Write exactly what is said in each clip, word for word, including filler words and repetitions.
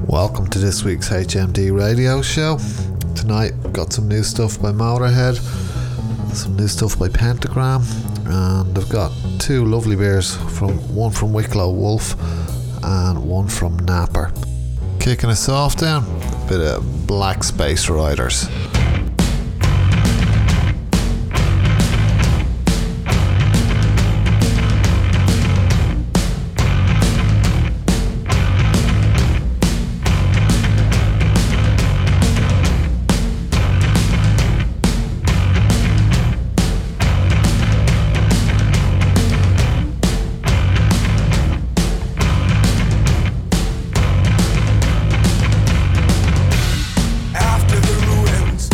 Welcome to this week's H M D radio show. Tonight we've got some new stuff by Motorhead, some new stuff by Pentagram, and I've got two lovely beers, from one from Wicklow Wolf and one from Napper. Kicking us off then, a bit of Black Space Riders. After the ruins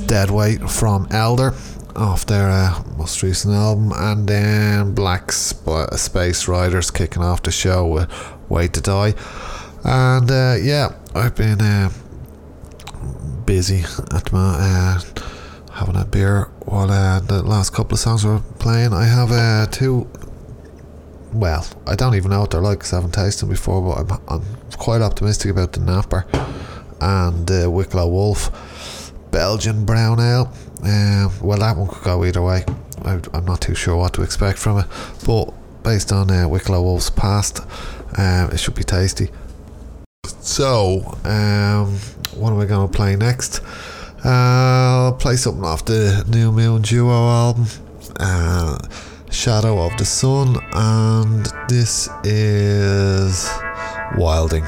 Deadweight from Elder off their uh, most recent album, and then Black Sp- Space Riders kicking off the show with Wait to Die. And uh, yeah, I've been uh, busy at the moment, uh, having a beer while uh, the last couple of songs were playing. I have uh, two, well, I don't even know what they're like because I haven't tasted them before, but I'm, I'm quite optimistic about the Napper and uh, Wicklow Wolf Belgian Brown Ale. Uh, well, that one could go either way. I, I'm not too sure what to expect from it, but based on uh, Wicklow Wolf's past, uh, it should be tasty. So, um, what am I going to play next? Uh, I'll play something off the New Moon Duo album, uh, Shadow of the Sun, and this is Wilding.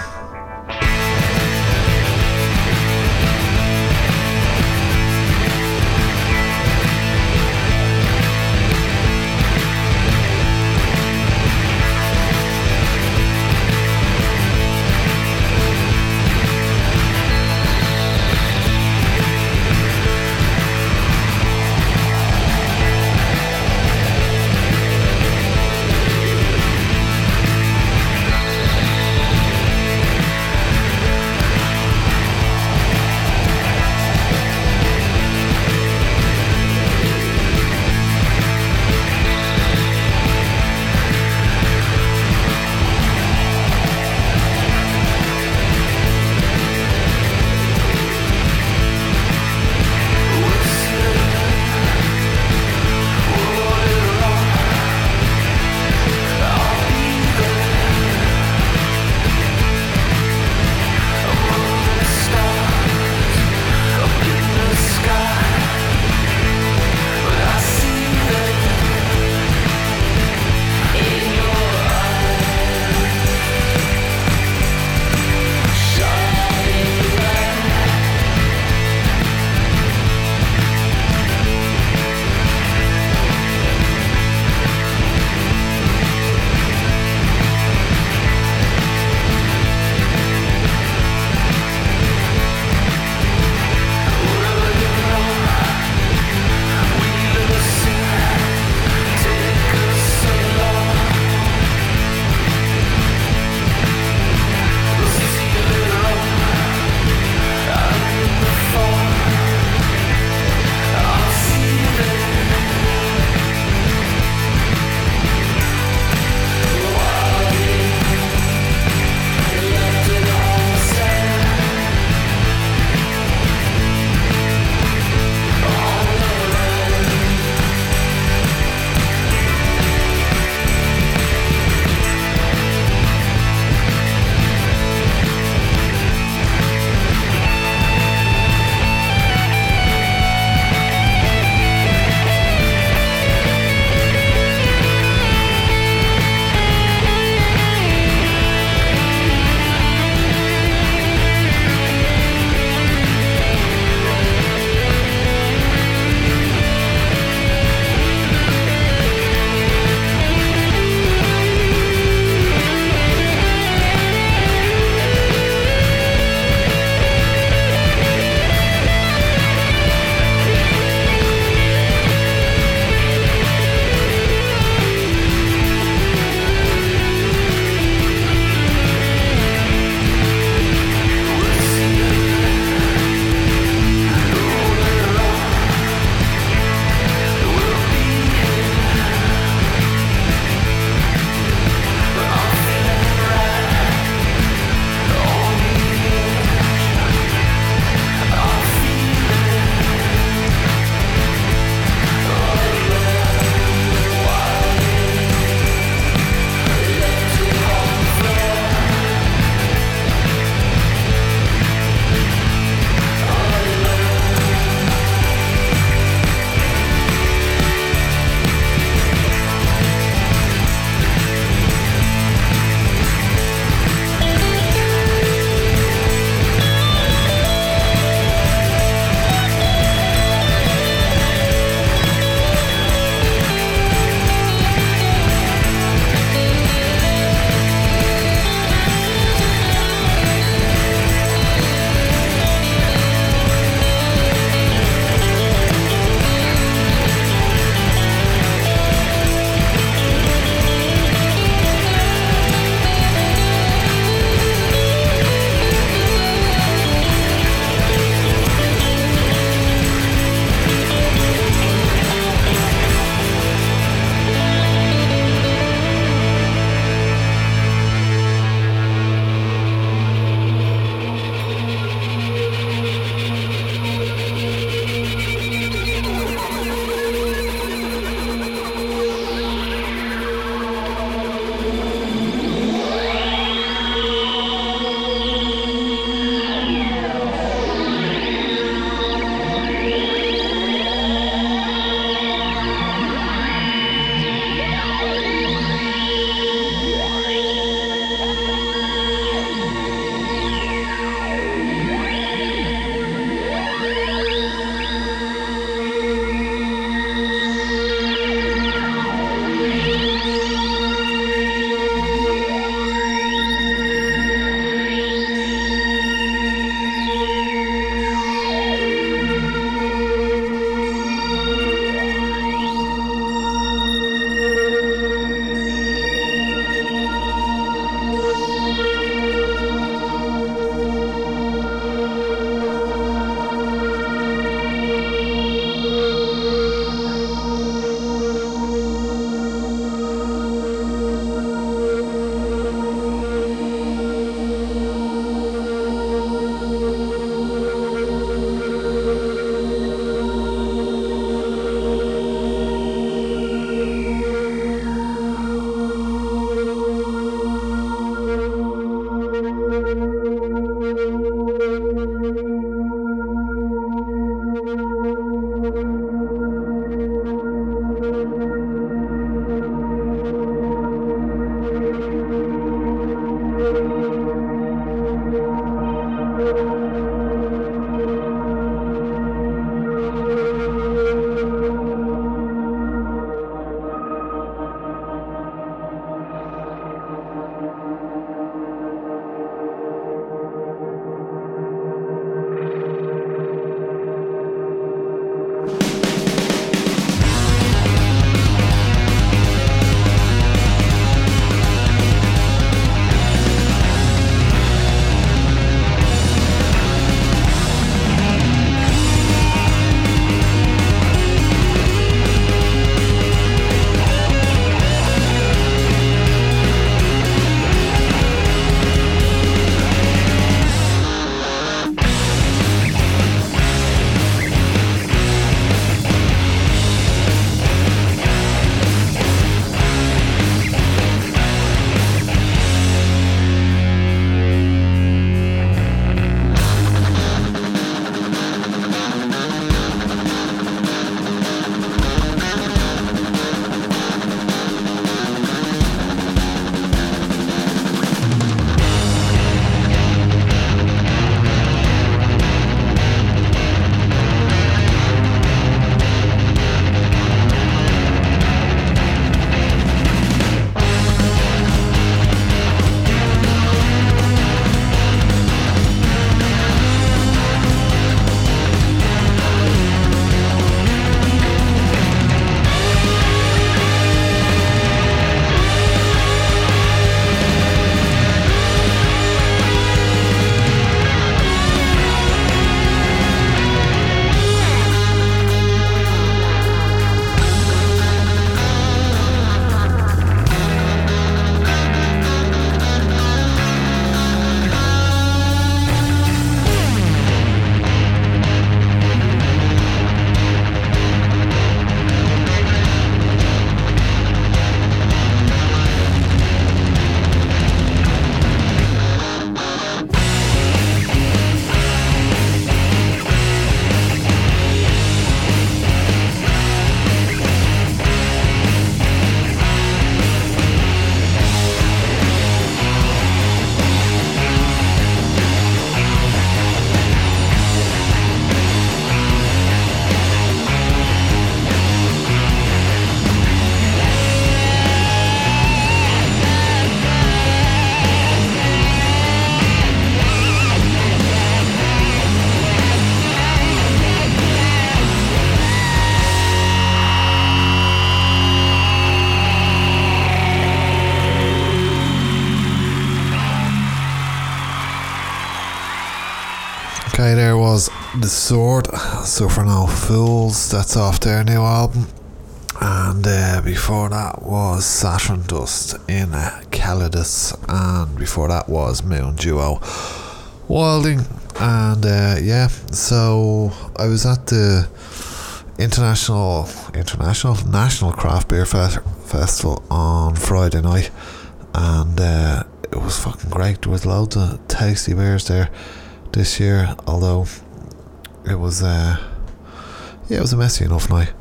The Sword, Suffer No Fools, that's off their new album. And uh, before that was Saturn Dust in uh, Calidus, and before that was Moon Duo Wilding. And uh, yeah, so I was at the International International National Craft Beer Fe- Festival on Friday night, and uh, it was fucking great. There was loads of tasty beers there this year, although it was uh, yeah, it was a messy enough night.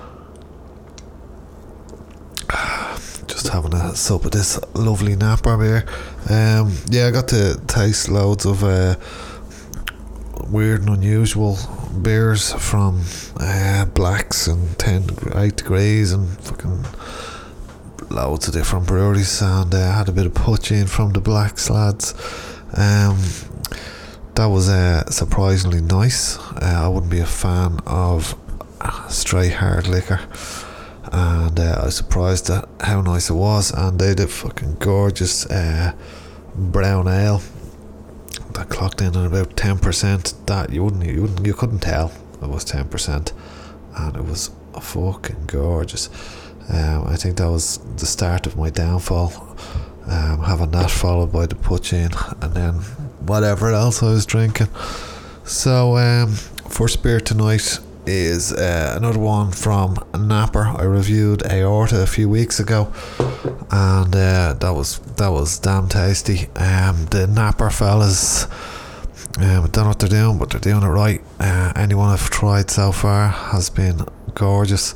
Just having a sup of this lovely Napa beer. Um, yeah, I got to taste loads of uh, weird and unusual beers from uh, blacks and ten, eight degrees and fucking loads of different breweries, and uh, had a bit of putching from the blacks lads. Um, that was uh, surprisingly nice. Uh, I wouldn't be a fan of straight hard liquor, and uh, I was surprised at how nice it was. And they did fucking gorgeous uh, brown ale that clocked in at about ten percent. That you wouldn't, you wouldn't, you couldn't tell it was ten percent, and it was fucking gorgeous. Um, I think that was the start of my downfall. Um, having that followed by the putching, and then whatever else I was drinking. So um, first beer tonight is uh, another one from Napper. I reviewed Aorta a few weeks ago, and uh, that was that was damn tasty. Um, the Napper fellas, um, don't know what they're doing, but they're doing it right. Uh, anyone I've tried so far has been gorgeous.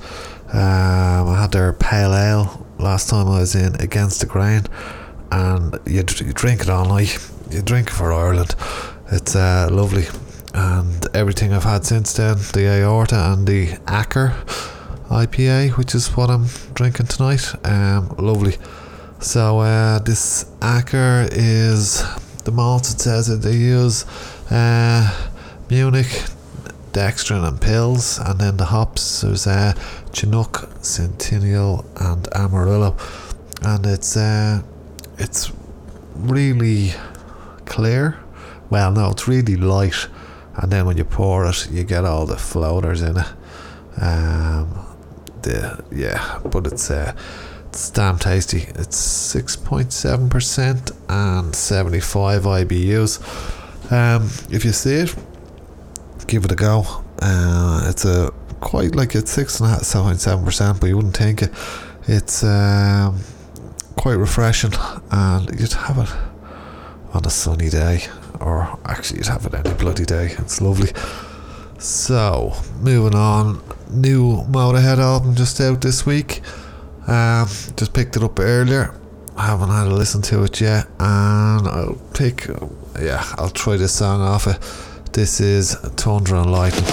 Um, I had their pale ale last time I was in Against the Grain, and you, you drink it all night. You drink it for Ireland. It's uh, lovely. And everything I've had since then, the Aorta and the Acker I P A, which is what I'm drinking tonight, um, lovely. So uh, this Acker is the malts. It says that they use uh, Munich, dextrin and pills, and then the hops, there's uh, Chinook, Centennial and Amarillo, and it's uh, it's really clear. Well, no, it's really light, and then when you pour it, you get all the floaters in it. Um, the yeah, but it's uh, it's damn tasty. It's six point seven percent and seventy-five I B Us. Um, if you see it, give it a go. Uh, it's a quite like it's six and a half, seven point seven percent, but you wouldn't think it. It's um, quite refreshing, and you'd have it on a sunny day, or actually you'd have it any bloody day. It's lovely. So moving on, new Motorhead album just out this week. Um, just picked it up earlier. I haven't had a listen to it yet, and I'll pick. Yeah, I'll try this song off it. This is Thunder and Lightning.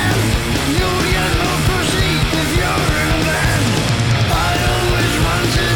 Wanted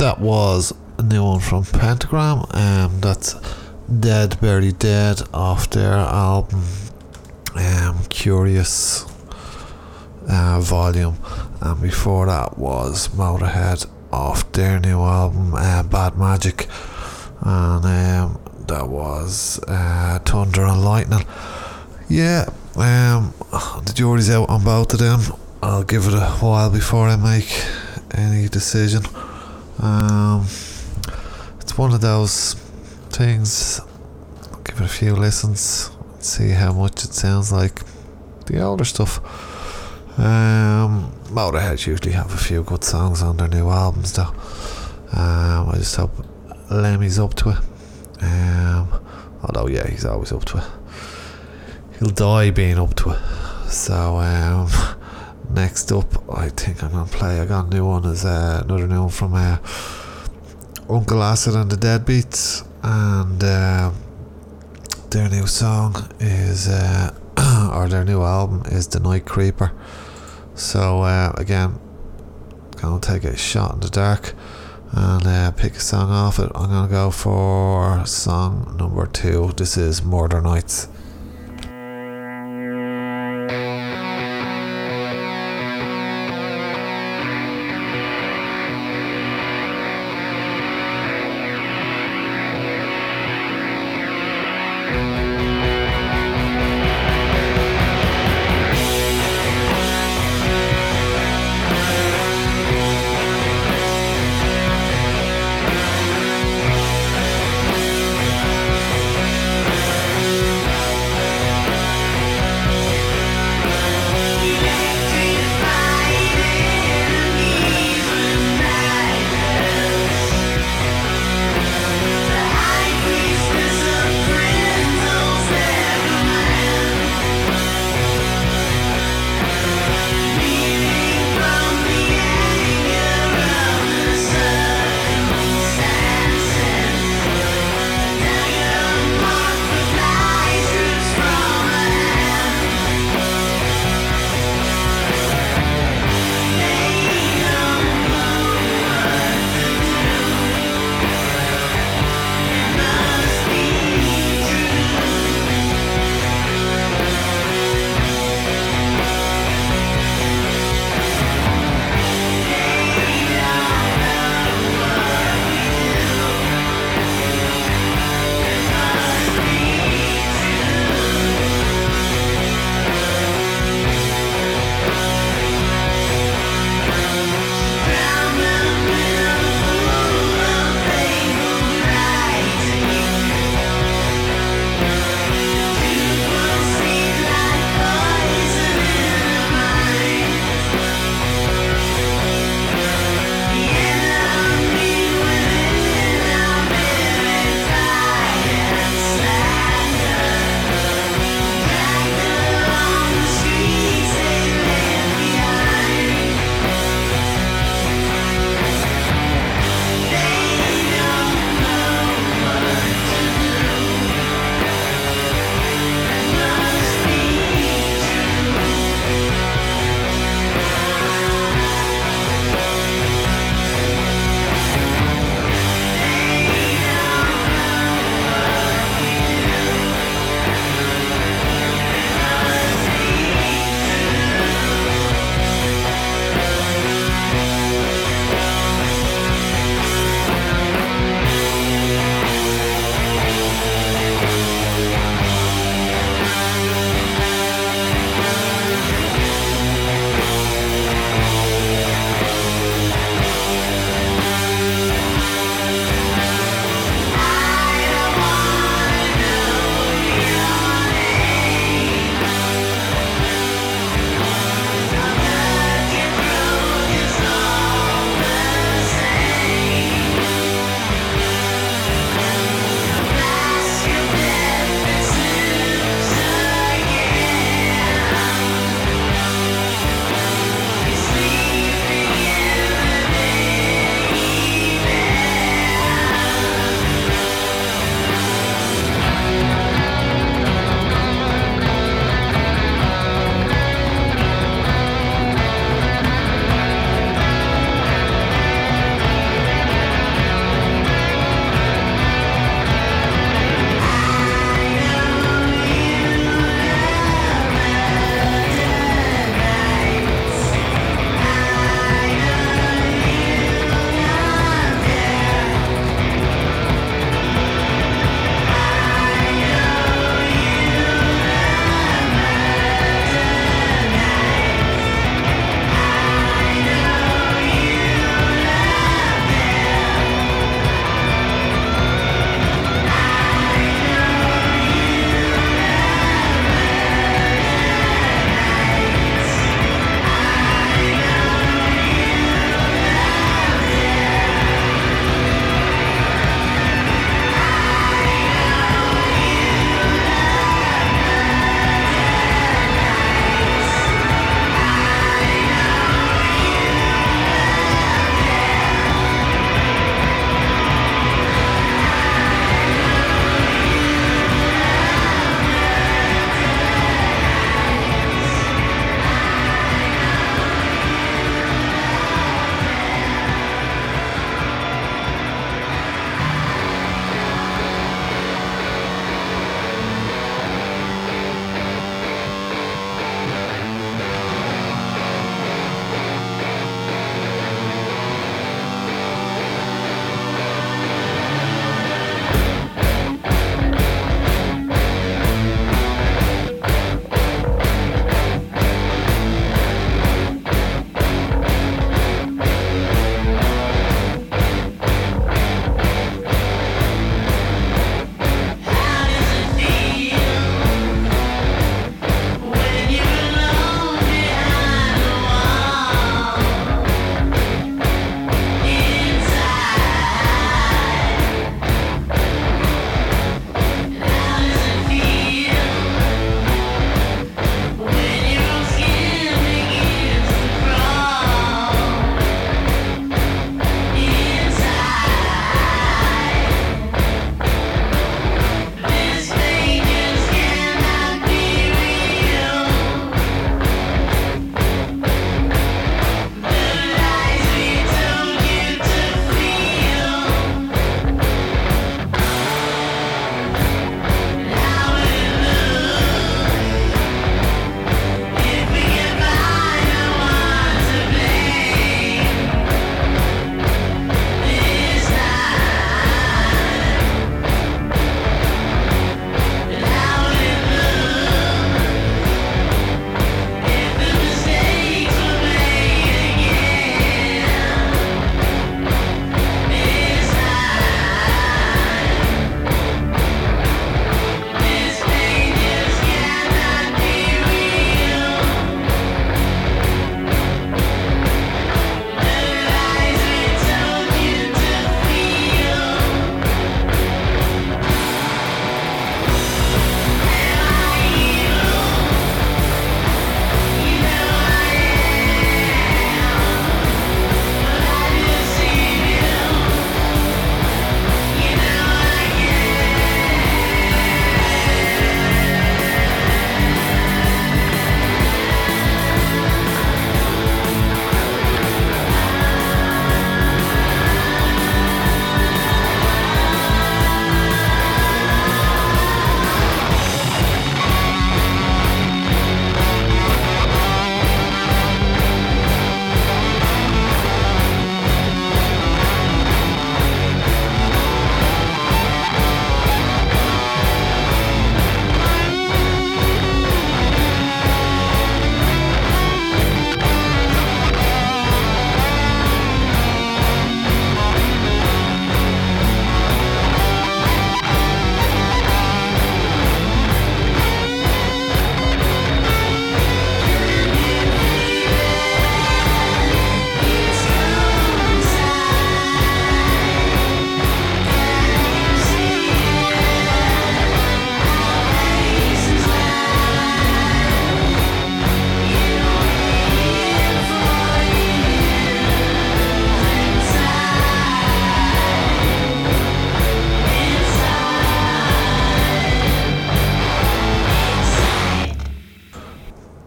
that was a new one from Pentagram. Um, that's Dead Buried Dead off their album um, Curious uh, Volume, and before that was Motorhead off their new album uh, Bad Magic, and um, that was uh, Thunder and Lightning. Yeah, um, the jury's out on both of them. I'll give it a while before I make any decision. Um, it's one of those things. I'll give it a few listens, see how much it sounds like the older stuff. Um, Motorhead usually have a few good songs on their new albums, though. Um, I just hope Lemmy's up to it. Um, although, yeah, he's always up to it. He'll die being up to it. So, um, next up, I think I'm gonna play. I got a new one. Is uh, another new one from uh, Uncle Acid and the Deadbeats, and uh, their new song is, uh, or their new album is The Night Creeper. So uh, again, gonna take a shot in the dark and uh, pick a song off it. I'm gonna go for song number two. This is Murder Nights.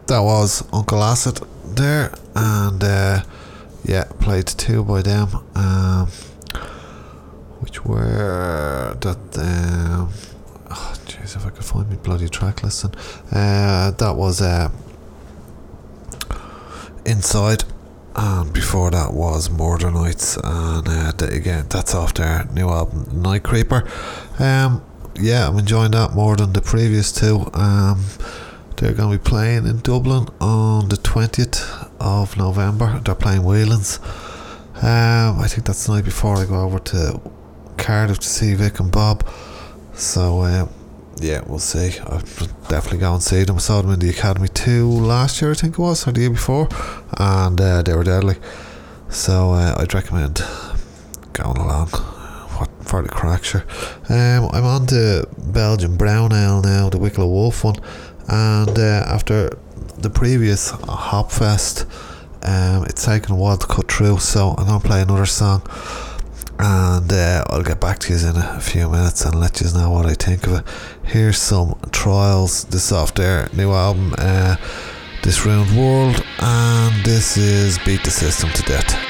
that was Uncle Acid there, and uh, yeah, played two by them, um, which were that. Um, oh, jeez, if I could find me bloody track listing, uh, that was uh, Inside, and before that was Murder Nights, and uh, the, again, that's off their new album Night Creeper. Um, yeah, I'm enjoying that more than the previous two. Um, they're going to be playing in Dublin on the twentieth of November. They're playing Whelan's. Um, I think that's the night before I go over to Cardiff to see Vic and Bob. So um, yeah, we'll see. I'll definitely go and see them. I saw them in the Academy two last year, I think it was, or the year before, and uh, they were deadly. So uh, I'd recommend going along. What for the crack, sure. Um, I'm on to Belgian Brown Ale now, the Wicklow Wolf one, and uh, after the previous Hopfest, um, it's taken a while to cut through, so I'm going to play another song, and uh, I'll get back to you in a few minutes and let you know what I think of it. Here's some Trials. This is off their new album, uh, This Ruined World, and this is Beat the System to Death.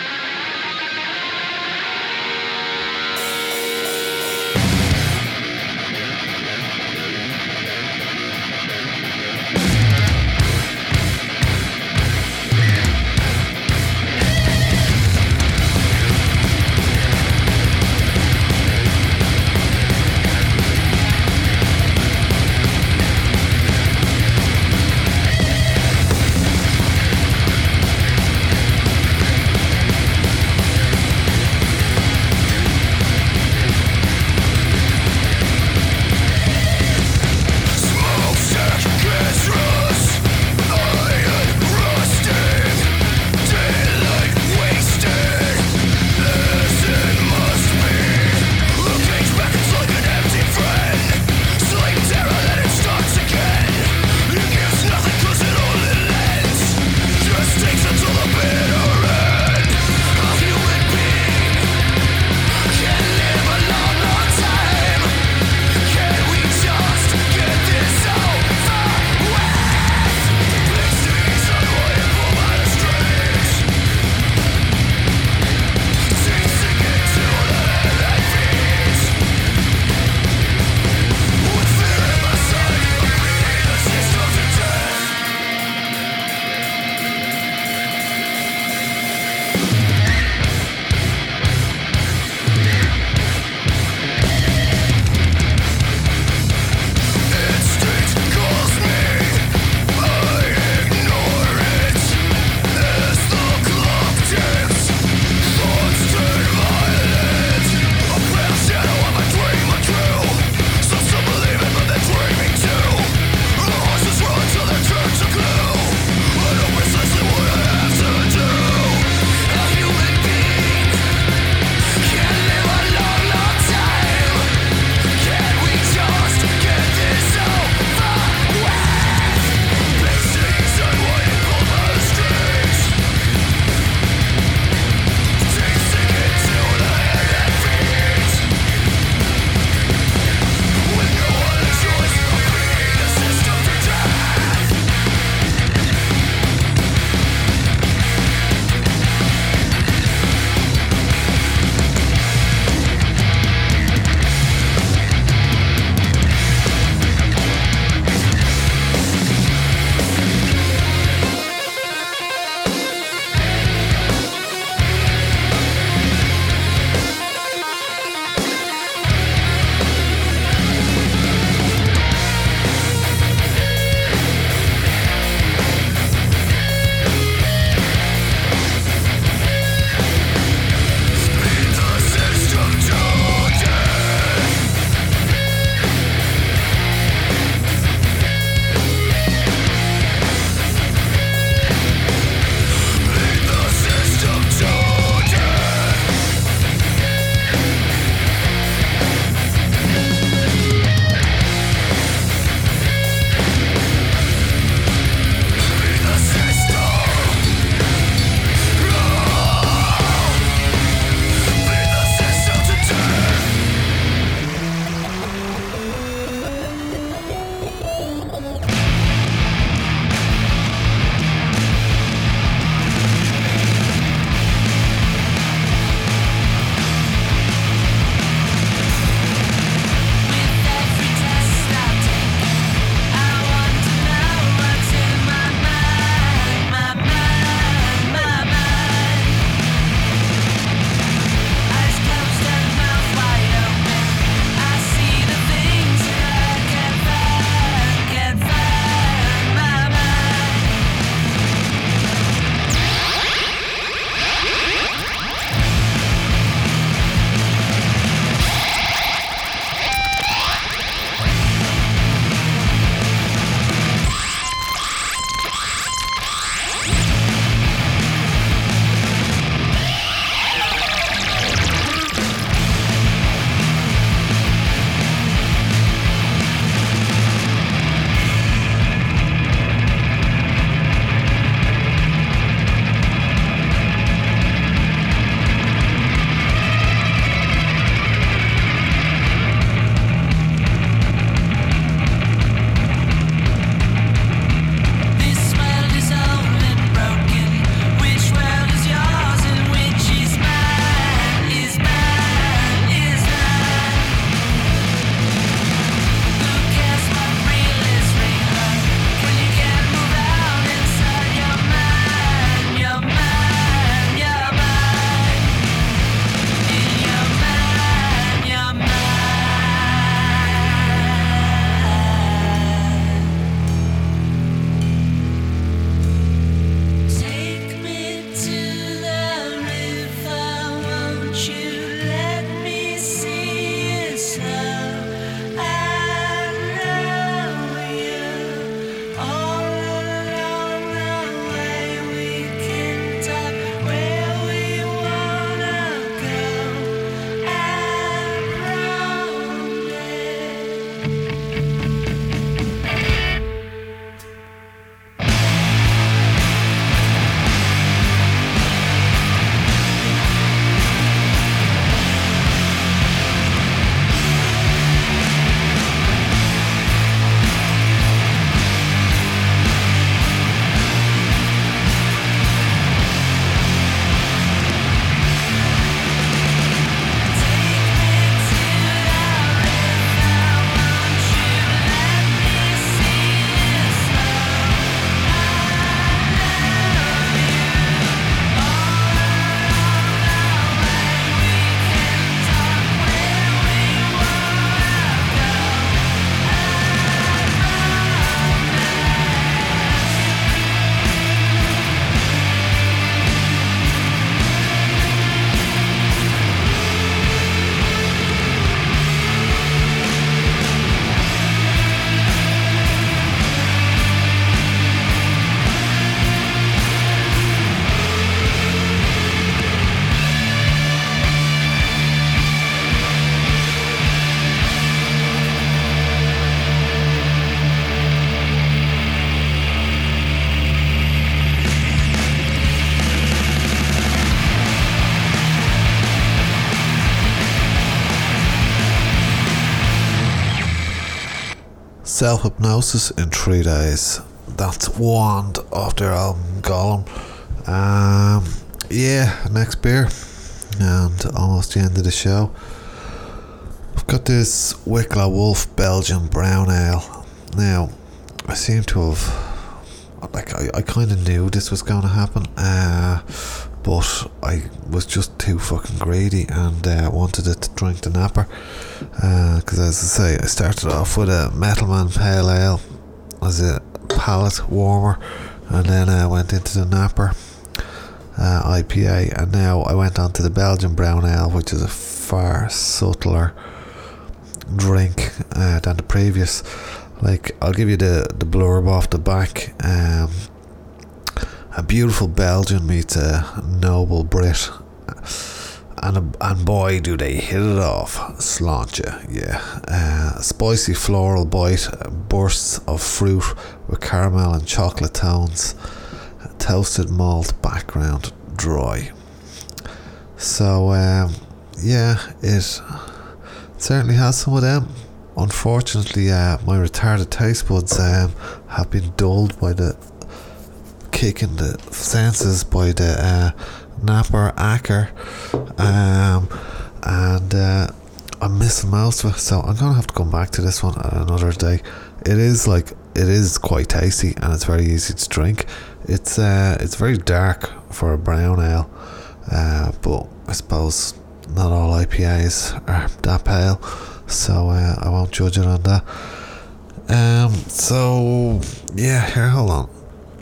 Self-Hypnosis in Three Days. That's one off their album Gollum. Um, yeah, next beer, and almost the end of the show. I've got this Wicklow Wolf Belgian Brown Ale. Now, I seem to have, like, I, I kind of knew this was going to happen, uh, but I was just too fucking greedy and uh, wanted it to drink the Napper. Because, uh, as I say, I started off with a Metalman Pale Ale as a palate warmer, and then I uh, went into the Napper uh, I P A, and now I went on to the Belgian Brown Ale, which is a far subtler drink uh, than the previous. Like, I'll give you the, the blurb off the back. Um, a beautiful Belgian meets a noble Brit, and a, and boy do they hit it off. Sláinte, yeah. Uh, spicy floral bite, bursts of fruit with caramel and chocolate tones, toasted malt background, dry. So um, yeah, it certainly has some of them. Unfortunately, uh, my retarded taste buds um, have been dulled by the kick in the senses by the uh, Napper Acker, um, and uh, I'm missing most of it, so I'm gonna have to come back to this one at another day. It is like it is quite tasty, and it's very easy to drink. It's uh, it's very dark for a brown ale, uh, but I suppose not all I P As are that pale, so uh, I won't judge it on that. Um, so yeah, here, hold on.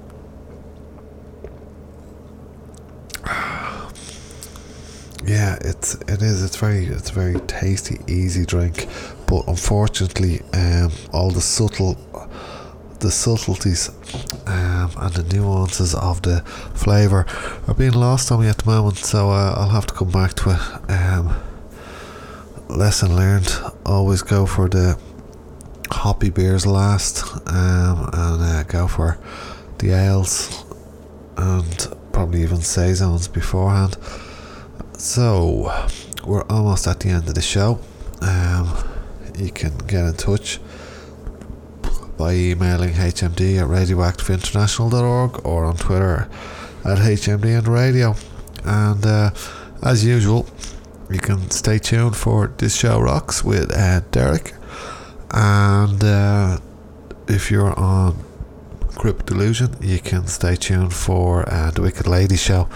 Yeah, it's it is. It's very it's very tasty, easy drink, but unfortunately, um, all the subtle, the subtleties, um, and the nuances of the flavour are being lost on me at the moment. So uh, I'll have to come back to it. Um, lesson learned: always go for the hoppy beers last, um, and uh, go for the ales, and probably even saisons beforehand. So we're almost at the end of the show. Um, you can get in touch by emailing h m d at radioactive international dot org or on Twitter at H M D and Radio. And uh, as usual, you can stay tuned for This Show Rocks with uh, Derek. And uh, if you're on Crypt Delusion, you can stay tuned for uh, The Wicked Lady Show.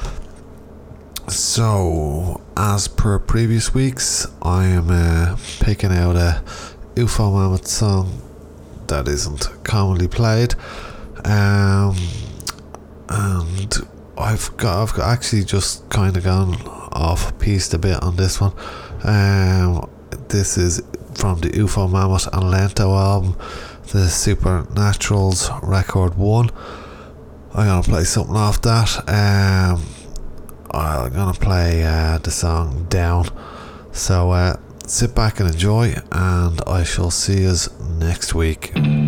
So, as per previous weeks, I am uh, picking out a U F O Mammoth song that isn't commonly played, um, and I've got I've got actually just kind of gone off piste a bit on this one. Um, this is from the U F O Mammoth and Lento album, the Supernaturals Record One. I'm gonna play something off that. Um, I'm gonna play uh, the song Down. So uh, sit back and enjoy, and I shall see you next week.